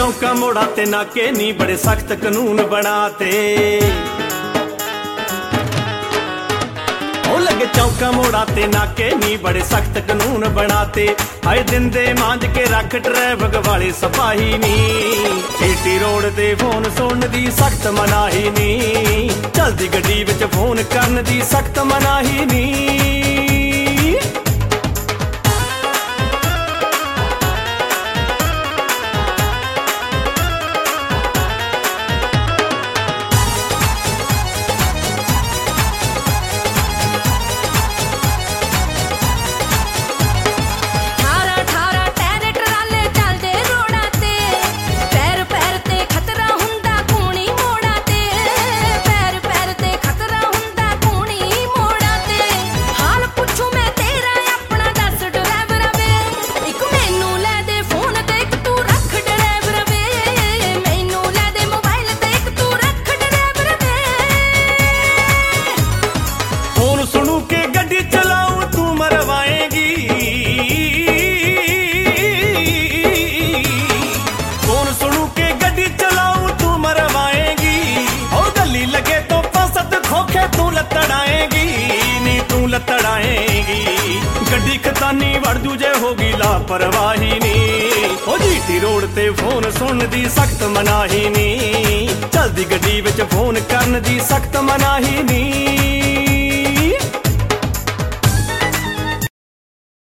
चौका मोड़ा ते नाके नी बड़े सख्त कानून बनाते। लगे चौका मोड़ा ते नाके नी बड़े सख्त कानून बनाते। आए दिन दे मांझ के रख ट्रैफिक वाले सिपाही नी। जीटी रोड ते फोन सुनन दी सख्त मनाही नी। चलदी गड्डी विच फोन करन दी सख्त मनाही नी। गड्डी खतानी वड़ दूजे होगी लापरवाही नी। ओ जीटी रोड ते फोन सुनन दी सख्त मनाही नी। चलदी गड्डी विच फोन करन दी सख्त मनाही नी।